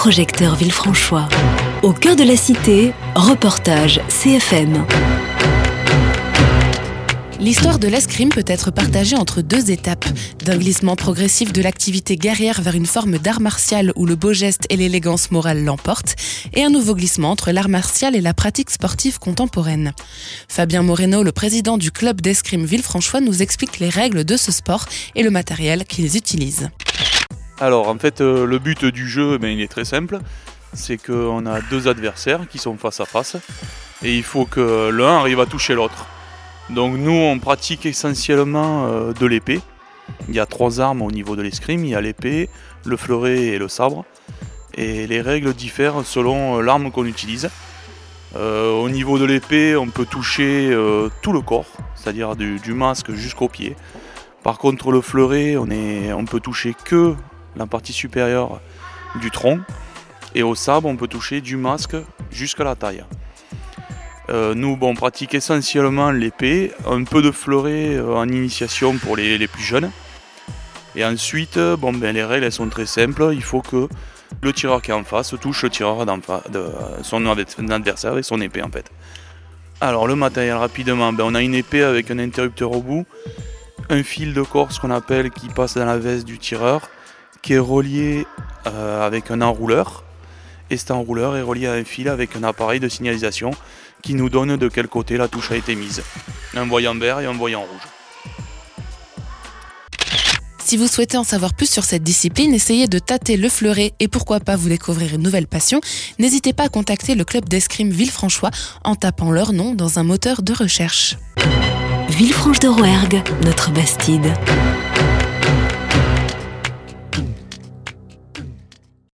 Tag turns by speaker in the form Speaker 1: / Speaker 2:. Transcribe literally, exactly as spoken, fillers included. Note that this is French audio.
Speaker 1: projecteur Villefranchois. Au cœur de la cité, reportage C F M.
Speaker 2: L'histoire de l'escrime peut être partagée entre deux étapes. D'un glissement progressif de l'activité guerrière vers une forme d'art martial où le beau geste et l'élégance morale l'emportent, et un nouveau glissement entre l'art martial et la pratique sportive contemporaine. Fabien Moreno, le président du club d'escrime Villefranchois, nous explique les règles de ce sport et le matériel qu'ils utilisent.
Speaker 3: Alors en fait, euh, le but du jeu, ben, il est très simple. C'est qu'on a deux adversaires qui sont face à face et il faut que l'un arrive à toucher l'autre. Donc nous on pratique essentiellement euh, de l'épée. Il y a trois armes au niveau de l'escrime, il y a l'épée, le fleuret et le sabre. Et les règles diffèrent selon l'arme qu'on utilise. Euh, au niveau de l'épée, on peut toucher euh, tout le corps, c'est-à-dire du, du masque jusqu'aux pieds. Par contre le fleuret, on, est, on peut toucher que la partie supérieure du tronc. Et au sabre, on peut toucher du masque jusqu'à la taille. Euh, nous, bon, on pratique essentiellement l'épée, un peu de fleuret euh, en initiation pour les, les plus jeunes. Et ensuite, bon, ben, les règles elles sont très simples. Il faut que le tireur qui est en face touche le tireur de son adversaire avec son épée en fait. Alors le matériel rapidement, ben, on a une épée avec un interrupteur au bout, un fil de corse qu'on appelle qui passe dans la veste du tireur, qui est relié euh, avec un enrouleur. Et cet enrouleur est relié à un fil avec un appareil de signalisation qui nous donne de quel côté la touche a été mise. Un voyant vert et un voyant rouge.
Speaker 2: Si vous souhaitez en savoir plus sur cette discipline, essayez de tâter le fleuret et pourquoi pas vous découvrir une nouvelle passion, n'hésitez pas à contacter le club d'escrime Villefranchois en tapant leur nom dans un moteur de recherche.
Speaker 1: Villefranche de Rouergue, notre Bastide.